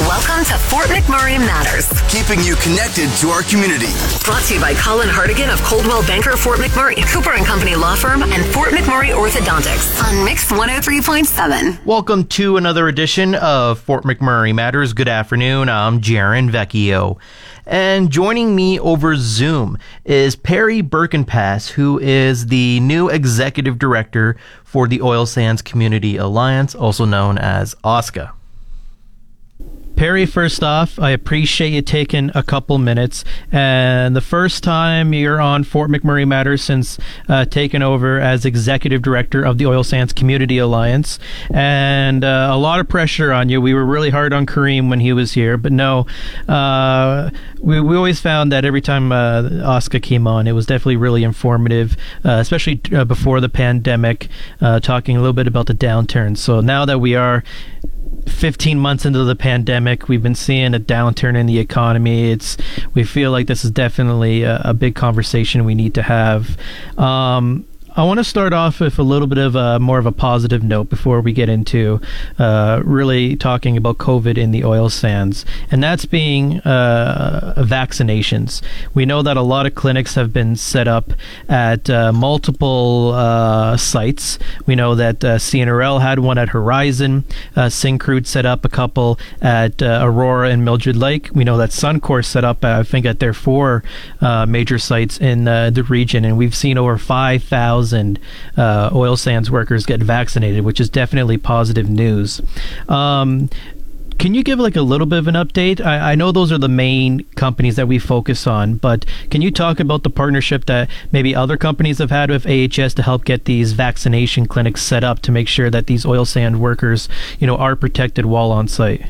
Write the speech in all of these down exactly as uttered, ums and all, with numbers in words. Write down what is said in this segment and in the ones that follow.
Welcome to Fort McMurray Matters, keeping you connected to our community. Brought to you by Colin Hardigan of Coldwell Banker Fort McMurray, Cooper and Company Law Firm, and Fort McMurray Orthodontics on Mix one oh three point seven. Welcome to another edition of Fort McMurray Matters. Good afternoon. I'm Jaron Vecchio. And joining me over Zoom is Perry Birkenpass, who is the new executive director for the Oil Sands Community Alliance, also known as O S C A. Perry, first off, I appreciate you taking a couple minutes. And the first time you're on Fort McMurray Matters since uh, taking over as executive director of the Oil Sands Community Alliance. And uh, a lot of pressure on you. We were really hard on Kareem when he was here. But no, uh, we, we always found that every time uh, O S C A came on, it was definitely really informative, uh, especially uh, before the pandemic, uh, talking a little bit about the downturn. So now that we are fifteen months into the pandemic, we've been seeing a downturn in the economy. It's we feel like this is definitely a, a big conversation we need to have. Um, I want to start off with a little bit of a more of a positive note before we get into uh, really talking about COVID in the oil sands, and that's being uh, vaccinations. We know that a lot of clinics have been set up at uh, multiple uh, sites. We know that uh, C N R L had one at Horizon. Uh, Syncrude set up a couple at uh, Aurora and Mildred Lake. We know that Suncor set up, uh, I think, at their four uh, major sites in uh, the region, and we've seen over five thousand Uh, oil sands workers get vaccinated, which is definitely positive news. Um, can you give like a little bit of an update? I, I know those are the main companies that we focus on, but can you talk about the partnership that maybe other companies have had with A H S to help get these vaccination clinics set up to make sure that these oil sand workers, you know, are protected while on site?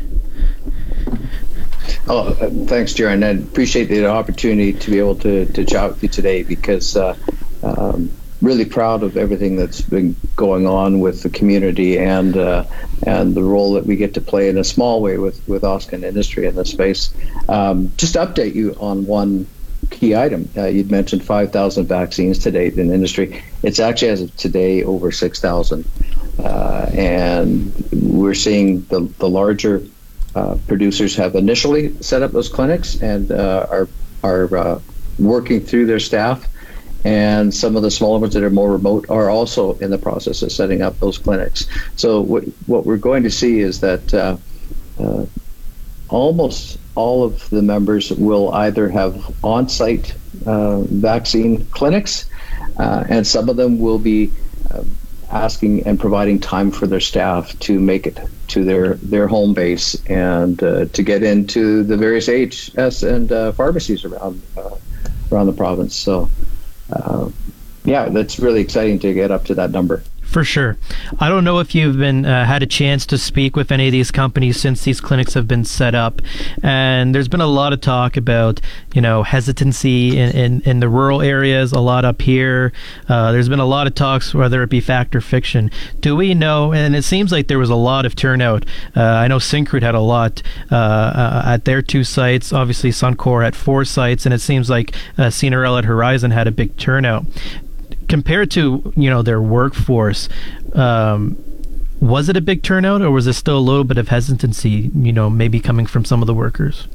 Oh, uh, thanks, Jaron. I appreciate the opportunity to be able to, to chat with you today because uh, um, really proud of everything that's been going on with the community and uh, and the role that we get to play in a small way with, with O S C A and industry in this space. Um, just to update you on one key item. Uh, you'd mentioned five thousand vaccines to date in the industry. It's actually, as of today, over six thousand. Uh, and we're seeing the, the larger uh, producers have initially set up those clinics and uh, are, are uh, working through their staff. And some of the smaller ones that are more remote are also in the process of setting up those clinics. So what what we're going to see is that uh, uh, almost all of the members will either have on-site uh, vaccine clinics, uh, and some of them will be uh, asking and providing time for their staff to make it to their, their home base and uh, to get into the various A H S and uh, pharmacies around uh, around the province. So. Uh, yeah, that's really exciting to get up to that number. For sure. I don't know if you've been uh, had a chance to speak with any of these companies since these clinics have been set up, and there's been a lot of talk about, you know, hesitancy in, in, in the rural areas, a lot up here. Uh, there's been a lot of talks, whether it be fact or fiction. Do we know, and it seems like there was a lot of turnout. Uh, I know Syncrude had a lot uh, uh, at their two sites, obviously Suncor at four sites, and it seems like uh, C N R L at Horizon had a big turnout. Compared to, you know, their workforce, um, was it a big turnout, or was there still a little bit of hesitancy, you know, maybe coming from some of the workers?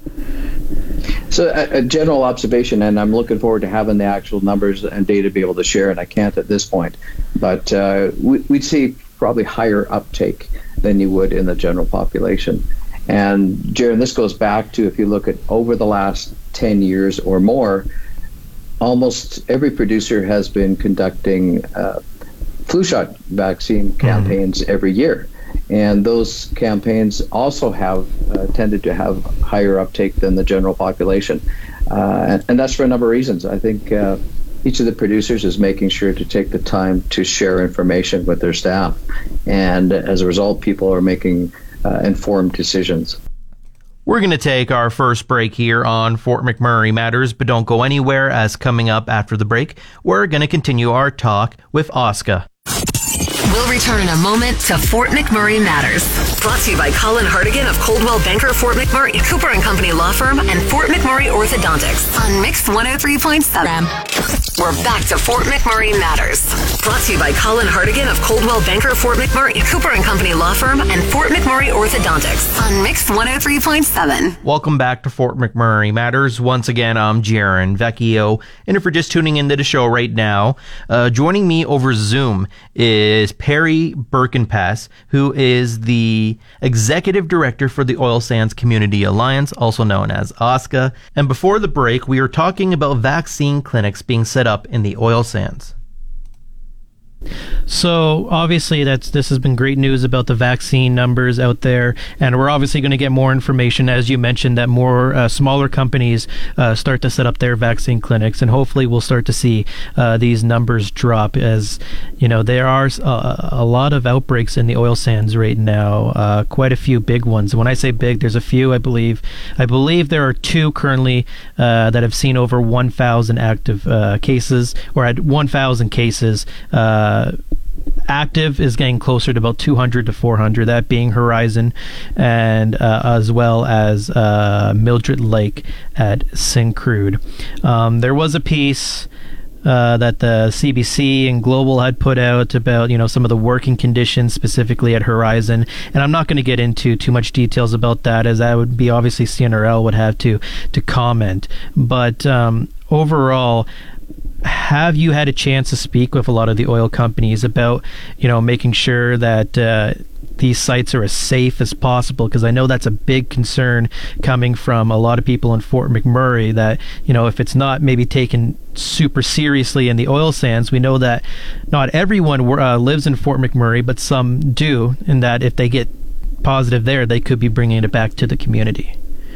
So a, a general observation, and I'm looking forward to having the actual numbers and data to be able to share, and I can't at this point, but uh, we, we'd see probably higher uptake than you would in the general population. And Jaron, this goes back to, if you look at over the last ten years or more, almost every producer has been conducting uh, flu shot vaccine campaigns mm-hmm. every year. And those campaigns also have uh, tended to have higher uptake than the general population. Uh, and, and that's for a number of reasons. I think uh, each of the producers is making sure to take the time to share information with their staff. And as a result, people are making uh, informed decisions. We're going to take our first break here on Fort McMurray Matters, but don't go anywhere, as coming up after the break, we're going to continue our talk with O S C A. We'll return in a moment to Fort McMurray Matters. Brought to you by Colin Hartigan of Coldwell Banker Fort McMurray, Cooper and Company Law Firm, and Fort McMurray Orthodontics on Mix one oh three point seven. We're back to Fort McMurray Matters. Brought to you by Colin Hartigan of Coldwell Banker Fort McMurray, Cooper and Company Law Firm, and Fort McMurray Orthodontics on Mix one oh three point seven. Welcome back to Fort McMurray Matters. Once again, I'm Jaron Vecchio. And if you're just tuning into the show right now, uh, joining me over Zoom is Perry Birkenpass, who is the Executive Director for the Oil Sands Community Alliance, also known as O S C A. And before the break, we were talking about vaccine clinics being set up in the oil sands. So obviously that's this has been great news about the vaccine numbers out there, and we're obviously going to get more information, as you mentioned, that more uh, smaller companies uh, start to set up their vaccine clinics, and hopefully we'll start to see uh, these numbers drop. As you know, there are a, a lot of outbreaks in the oil sands right now, uh, quite a few big ones. When I say big, there's a few. I believe I believe there are two currently uh, that have seen over one thousand active uh, cases, or at one thousand cases. Uh, Uh, active is getting closer to about two hundred to four hundred, that being Horizon, and uh, as well as uh, Mildred Lake at Syncrude. Um, there was a piece uh, that the C B C and Global had put out about, you know, some of the working conditions specifically at Horizon, and I'm not going to get into too much details about that, as that would be obviously C N R L would have to to comment. But um, overall, have you had a chance to speak with a lot of the oil companies about, you know, making sure that uh, these sites are as safe as possible? Because I know that's a big concern coming from a lot of people in Fort McMurray, that, you know, if it's not maybe taken super seriously in the oil sands, we know that not everyone uh, lives in Fort McMurray, but some do, and that if they get positive there, they could be bringing it back to the community.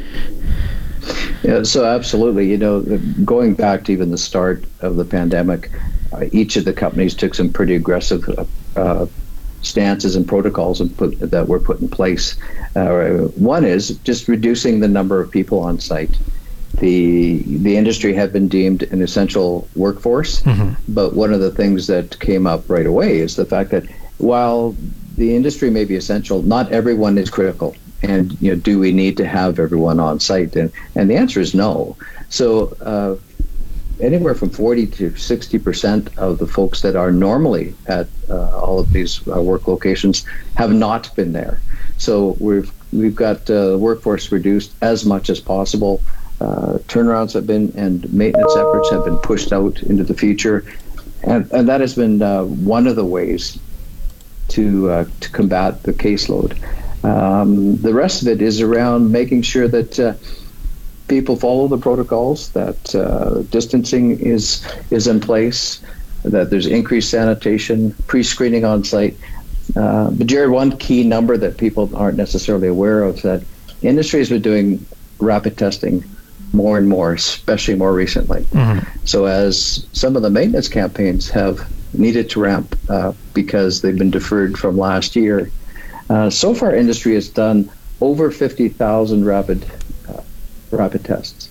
Yeah, so absolutely. You know, going back to even the start of the pandemic, uh, each of the companies took some pretty aggressive uh, stances and protocols and put, that were put in place. Uh, one is just reducing the number of people on site. The the industry had been deemed an essential workforce, mm-hmm. but one of the things that came up right away is the fact that while the industry may be essential, not everyone is critical. And, you know, do we need to have everyone on site? And and the answer is no. So uh, anywhere from forty to sixty percent of the folks that are normally at uh, all of these uh, work locations have not been there. So we've we've got uh, workforce reduced as much as possible. Uh, turnarounds have been, and maintenance efforts have been pushed out into the future, and and that has been uh, one of the ways to uh, to combat the caseload. Um, the rest of it is around making sure that uh, people follow the protocols, that uh, distancing is is in place, that there's increased sanitation, pre-screening on site. Uh, but Jared, one key number that people aren't necessarily aware of is that industry has been doing rapid testing more and more, especially more recently. Mm-hmm. So as some of the maintenance campaigns have needed to ramp uh, because they've been deferred from last year, Uh, so far, industry has done over fifty thousand rapid uh, rapid tests.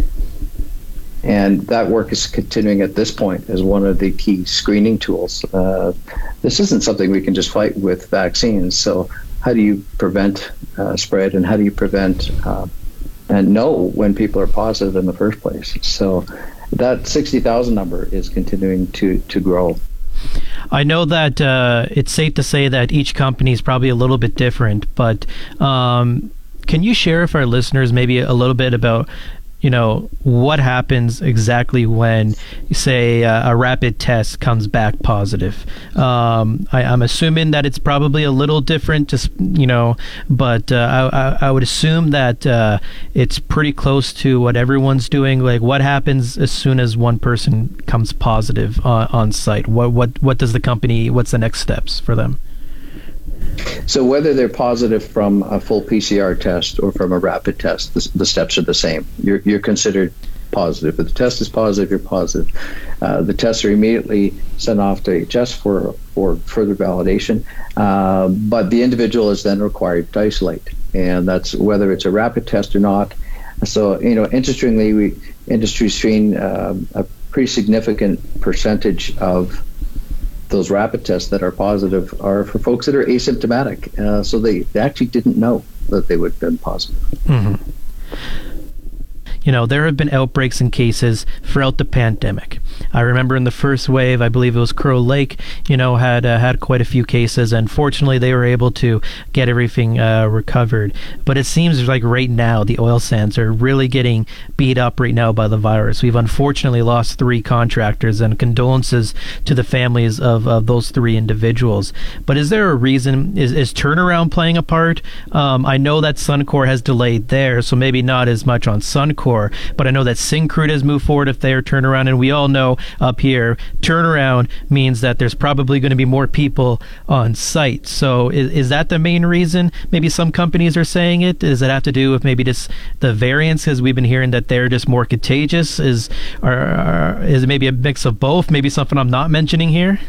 And that work is continuing at this point as one of the key screening tools. Uh, this isn't something we can just fight with vaccines. So how do you prevent uh, spread, and how do you prevent uh, and know when people are positive in the first place? So that sixty thousand number is continuing to, to grow. I know that uh, it's safe to say that each company is probably a little bit different, but um, can you share with our listeners maybe a little bit about, you know, what happens exactly when, say, uh, a rapid test comes back positive? Um, I, I'm assuming that it's probably a little different, just, you know, but uh, I, I, I would assume that uh, it's pretty close to what everyone's doing. Like, what happens as soon as one person comes positive on, on site? What what what does the company? What's the next steps for them? So whether they're positive from a full P C R test or from a rapid test, the, the steps are the same. You're, you're considered positive. If the test is positive, you're positive. Uh, the tests are immediately sent off to H S for, for further validation, uh, but the individual is then required to isolate, and that's whether it's a rapid test or not. So, you know, interestingly, we uh, industry's seen um, a pretty significant percentage of those rapid tests that are positive are for folks that are asymptomatic. Uh, so they, they actually didn't know that they would have been positive. Mm-hmm. You know, there have been outbreaks and cases throughout the pandemic. I remember in the first wave, I believe it was Crow Lake, you know, had uh, had quite a few cases, and fortunately they were able to get everything uh, recovered. But it seems like right now the oil sands are really getting beat up right now by the virus. We've unfortunately lost three contractors, and condolences to the families of, of those three individuals. But is there a reason? Is, is turnaround playing a part? Um, I know that Suncor has delayed there, so maybe not as much on Suncor. But I know that Syncrude has moved forward if they are turnaround, and we all know up here, turnaround means that there's probably going to be more people on site. So is, is that the main reason? Maybe some companies are saying it. Does it have to do with maybe just the variants, because we've been hearing that they're just more contagious? Is, or, or is it maybe a mix of both? Maybe something I'm not mentioning here?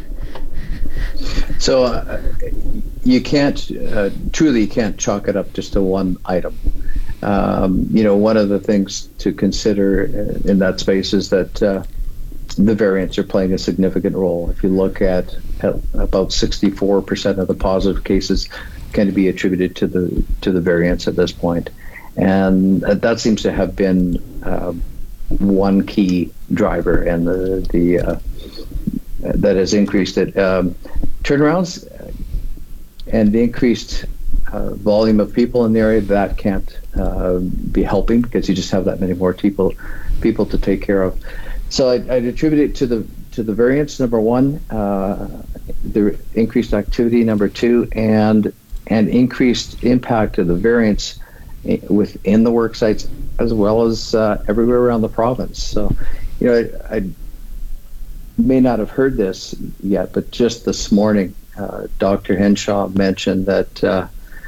So uh, you can't, uh, truly you can't chalk it up just to one item. Um, you know, one of the things to consider in that space is that uh, the variants are playing a significant role. If you look at, at about sixty-four percent of the positive cases can be attributed to the to the variants at this point. And that seems to have been uh, one key driver and the, the uh, that has increased it. Um, turnarounds and the increased uh, volume of people in the area, that can't uh, be helping because you just have that many more people people to take care of. So I, I'd attribute it to the to the variants, number one, uh, the increased activity, number two, and and increased impact of the variants within the work sites as well as uh, everywhere around the province. So, you know, I, I may not have heard this yet, but just this morning, uh, Doctor Henshaw mentioned that uh,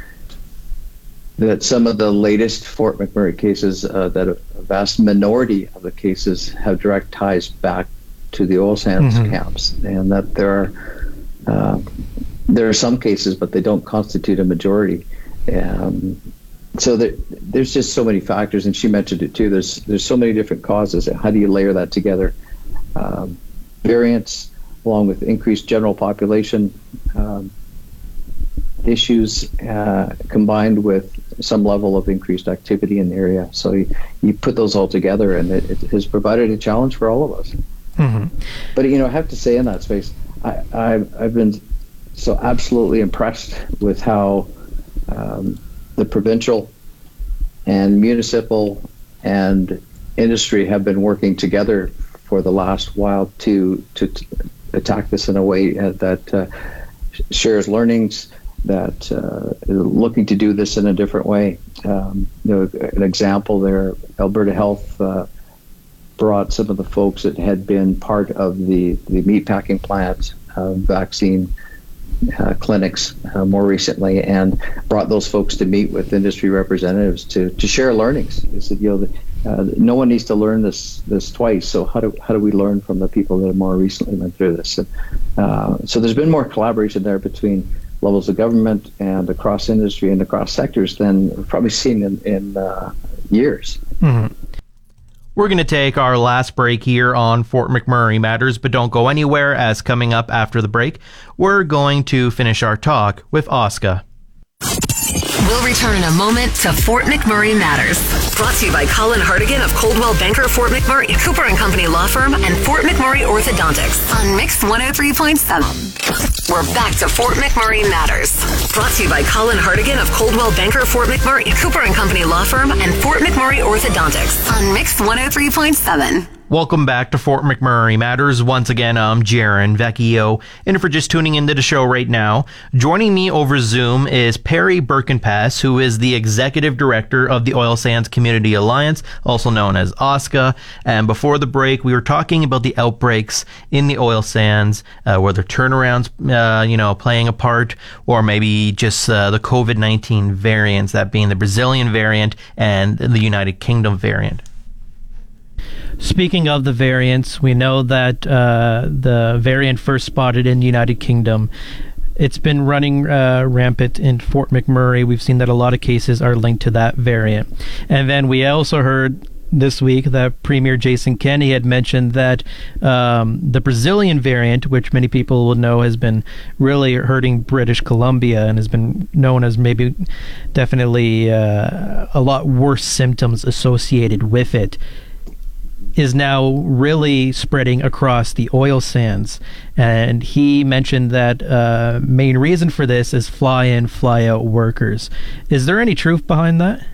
that some of the latest Fort McMurray cases, uh, that a vast minority of the cases have direct ties back to the oil sands mm-hmm. camps, and that there are uh, there are some cases, but they don't constitute a majority. Um, so there, there's just so many factors, and she mentioned it too. There's there's so many different causes. How do you layer that together? Um, variants, along with increased general population um, issues, uh, combined with some level of increased activity in the area. So you, you put those all together, and it, it has provided a challenge for all of us. Mm-hmm. But you know, I have to say, in that space, I, I've, I've been so absolutely impressed with how um, the provincial and municipal and industry have been working together for the last while to to, to attack this in a way uh, that uh, shares learnings, that uh, is looking to do this in a different way. Um, you know, an example there, Alberta Health uh, brought some of the folks that had been part of the, the meatpacking plant uh, vaccine uh, clinics uh, more recently, and brought those folks to meet with industry representatives to, to share learnings. They said, you know, uh, no one needs to learn this this twice. So how do how do we learn from the people that have more recently went through this? And, uh, so there's been more collaboration there between levels of government and across industry and across sectors than we've probably seen in, in uh, years. Mm-hmm. We're going to take our last break here on Fort McMurray Matters, but don't go anywhere, as coming up after the break, we're going to finish our talk with Oscar. We'll return in a moment to Fort McMurray Matters. Brought to you by Colin Hartigan of Coldwell Banker Fort McMurray, Cooper and Company Law Firm, and Fort McMurray Orthodontics on Mix one oh three point seven. We're back to Fort McMurray Matters. Brought to you by Colin Hartigan of Coldwell Banker Fort McMurray, Cooper and Company Law Firm, and Fort McMurray Orthodontics on Mix one oh three point seven. Welcome back to Fort McMurray Matters. Once again, I'm Jaron Vecchio. And for just tuning into the show right now, joining me over Zoom is Perry Birkenpass, who is the Executive Director of the Oil Sands Community Alliance, also known as OSCA. And before the break, we were talking about the outbreaks in the oil sands, uh, whether turnarounds, uh, you know, playing a part, or maybe just uh, the COVID nineteen variants, that being the Brazilian variant and the United Kingdom variant. Speaking of the variants, we know that uh, the variant first spotted in the United Kingdom, it's been running uh, rampant in Fort McMurray. We've seen that a lot of cases are linked to that variant. And then we also heard this week that Premier Jason Kenney had mentioned that um, the Brazilian variant, which many people will know has been really hurting British Columbia and has been known as maybe definitely uh, a lot worse symptoms associated with it, is now really spreading across the oil sands. And he mentioned that uh, main reason for this is fly-in, fly-out workers. Is there any truth behind that?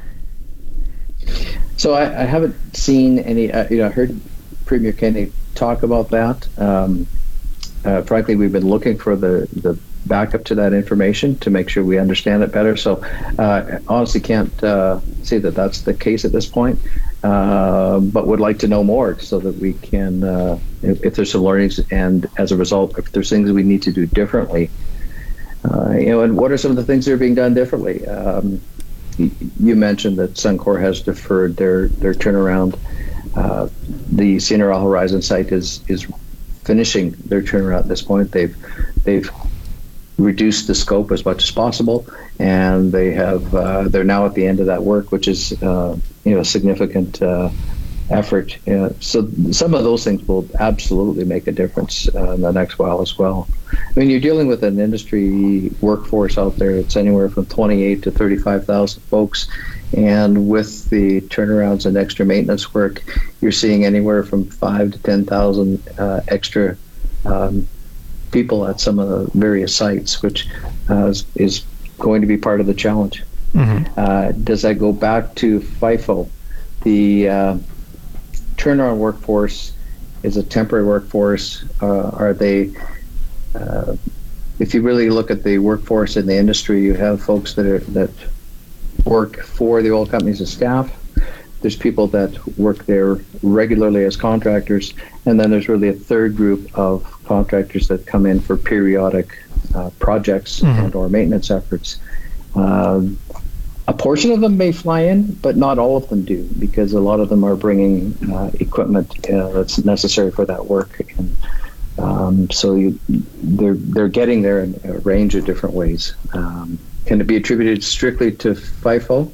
So I, I haven't seen any, uh, you know, I heard Premier Kenney talk about that. Um, uh, frankly, we've been looking for the, the backup to that information to make sure we understand it better. So uh, honestly can't uh, say that that's the case at this point, uh, but would like to know more so that we can, uh, if, if there's some learnings and as a result, if there's things we need to do differently, uh, you know, and what are some of the things that are being done differently? Um, you mentioned that Suncor has deferred their, their turnaround. Uh, the Sierra Horizon site is, is finishing their turnaround at this point. They've, they've reduced the scope as much as possible, and they have uh, they're now at the end of that work, which is uh, you know a significant uh, effort. Uh, so some of those things will absolutely make a difference uh, in the next while as well. I mean, you're dealing with an industry workforce out there. It's anywhere from twenty-eight to thirty-five thousand folks, and with the turnarounds and extra maintenance work, you're seeing anywhere from five to ten thousand uh, extra. Um, people at some of the various sites, which uh, is, is going to be part of the challenge. Mm-hmm. Uh, does that go back to FIFO? The uh, turnaround workforce is a temporary workforce. Uh, are they, uh, if you really look at the workforce in the industry, you have folks that are, that work for the oil companies as staff. There's people that work there regularly as contractors, and then there's really a third group of contractors that come in for periodic uh, projects mm-hmm. and or maintenance efforts. Uh, a portion of them may fly in, but not all of them do, because a lot of them are bringing uh, equipment uh, that's necessary for that work. And um, so you, they're they're getting there in a range of different ways. Um, can it be attributed strictly to FIFO?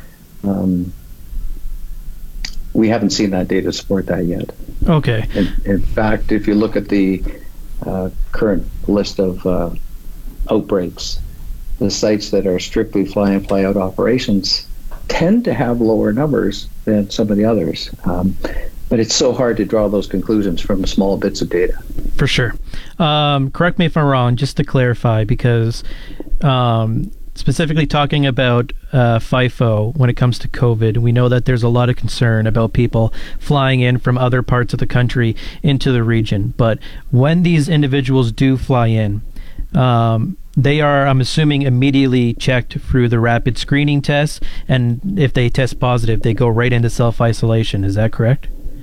Um, We haven't seen that data support that yet. Okay. In, in fact, if you look at the uh, current list of uh, outbreaks, the sites that are strictly fly-in, fly-out operations tend to have lower numbers than some of the others. Um, but it's so hard to draw those conclusions from small bits of data. For sure. Um, correct me if I'm wrong, just to clarify, because um, specifically talking about uh, FIFO when it comes to COVID, we know that there's a lot of concern about people flying in from other parts of the country into the region. But when these individuals do fly in, um, they are, I'm assuming, immediately checked through the rapid screening tests, and if they test positive, they go right into self-isolation. Is that correct?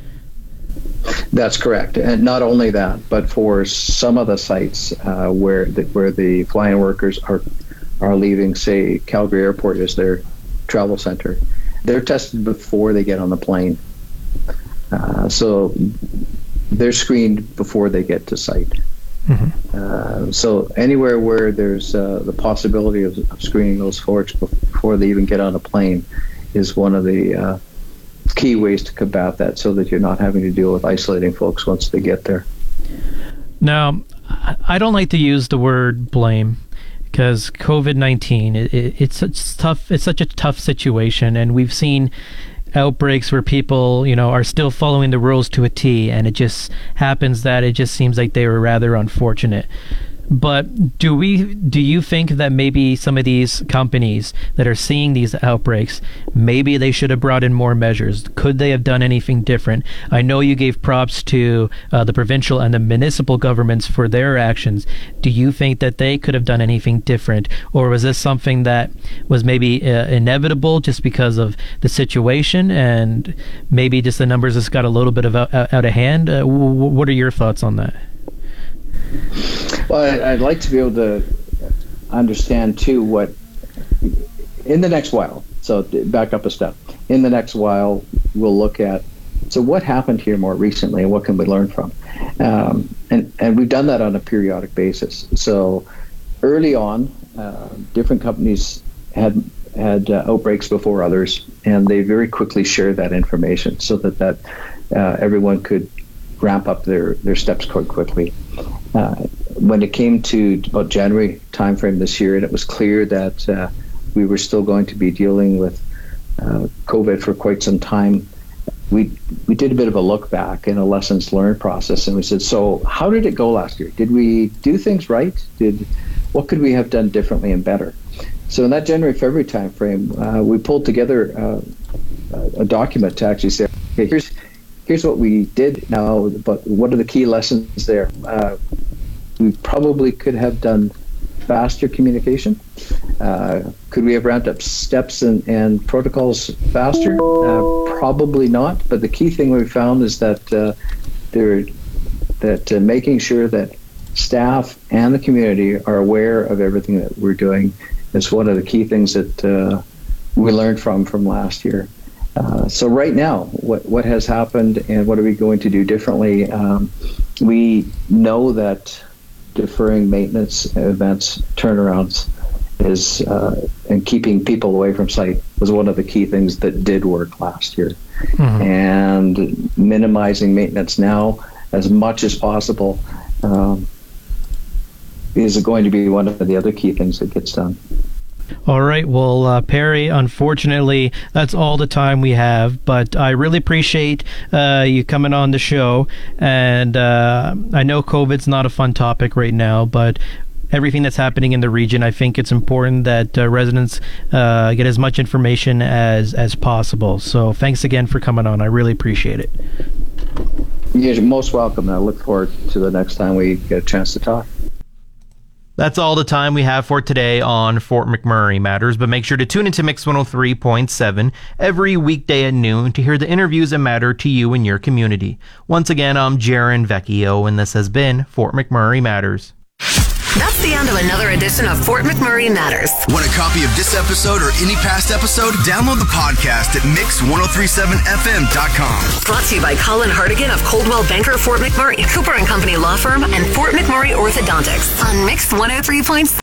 That's correct, and not only that, but for some of the sites uh, where the, where the fly-in workers are are leaving, say Calgary Airport is their travel center, they're tested before they get on the plane. Uh, so they're screened before they get to site. Mm-hmm. Uh, so anywhere where there's uh, the possibility of, of screening those folks before they even get on a plane is one of the uh, key ways to combat that, so that you're not having to deal with isolating folks once they get there. Now, I don't like to use the word blame, because COVID nineteen, it, it, it's such tough. It's such a tough situation, and we've seen outbreaks where people, you know, are still following the rules to a T, and it just happens that it just seems like they were rather unfortunate. But do we? Do you think that maybe some of these companies that are seeing these outbreaks, maybe they should have brought in more measures? Could they have done anything different? I know you gave props to uh, the provincial and the municipal governments for their actions. Do you think that they could have done anything different, or was this something that was maybe uh, inevitable just because of the situation, and maybe just the numbers just got a little bit of out, out of hand? Uh, w- what are your thoughts on that? Well, I'd like to be able to understand, too, what in the next while, so back up a step, in the next while, we'll look at, so what happened here more recently and what can we learn from? Um, and, and we've done that on a periodic basis. So early on, uh, different companies had had uh, outbreaks before others, and they very quickly shared that information so that that uh, everyone could ramp up their, their steps quite quickly. Uh, when it came to about January timeframe this year, and it was clear that uh, we were still going to be dealing with uh, COVID for quite some time, we we did a bit of a look back and a lessons learned process, and we said, so how did it go last year? Did we do things right? Did what could we have done differently and better? So in that January February timeframe, uh, we pulled together uh, a document to actually say, okay, here's here's what we did now, but what are the key lessons there? Uh, we probably could have done faster communication. Uh, could we have ramped up steps and, and protocols faster? Uh, probably not. But the key thing we found is that uh, there, that uh, making sure that staff and the community are aware of everything that we're doing is one of the key things that uh, we learned from from last year. Uh, so right now, what what has happened and what are we going to do differently? Um, we know that deferring maintenance events, turnarounds, is uh, and keeping people away from site was one of the key things that did work last year. Mm-hmm. And minimizing maintenance now as much as possible um, is going to be one of the other key things that gets done. All right. Well, uh, Perry, unfortunately, that's all the time we have. But I really appreciate uh, you coming on the show. And uh, I know COVID's not a fun topic right now, but everything that's happening in the region, I think it's important that uh, residents uh, get as much information as, as possible. So thanks again for coming on. I really appreciate it. You're most welcome. I look forward to the next time we get a chance to talk. That's all the time we have for today on Fort McMurray Matters, but make sure to tune into Mix one oh three point seven every weekday at noon to hear the interviews that matter to you and your community. Once again, I'm Jaron Vecchio, and this has been Fort McMurray Matters. That's the end of another edition of Fort McMurray Matters. Want a copy of this episode or any past episode? Download the podcast at mix ten thirty-seven f m dot com. Brought to you by Colin Hardigan of Coldwell Banker Fort McMurray, Cooper and Company Law Firm, and Fort McMurray Orthodontics on Mix one oh three point seven.